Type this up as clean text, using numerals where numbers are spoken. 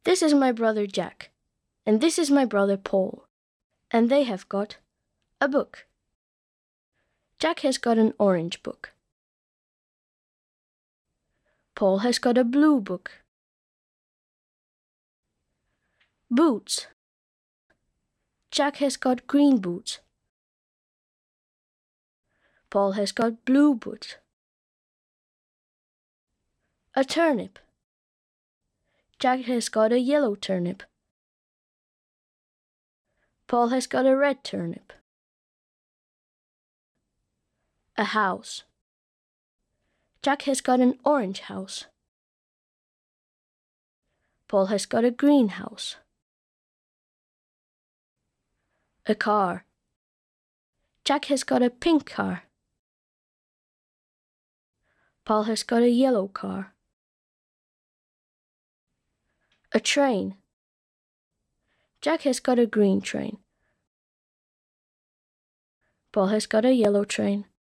This is my brother Jack, and this is my brother Paul, and they have got a book. Jack has got an orange book. Paul has got a blue book. Boots. Jack has got green boots. Paul has got blue boots. A turnip. Jack has got a yellow turnip. Paul has got a red turnip. A house. Jack has got an orange house. Paul has got a green house. A car. Jack has got a pink car. Paul has got a yellow car. A train. Jack has got a green train. Paul has got a yellow train.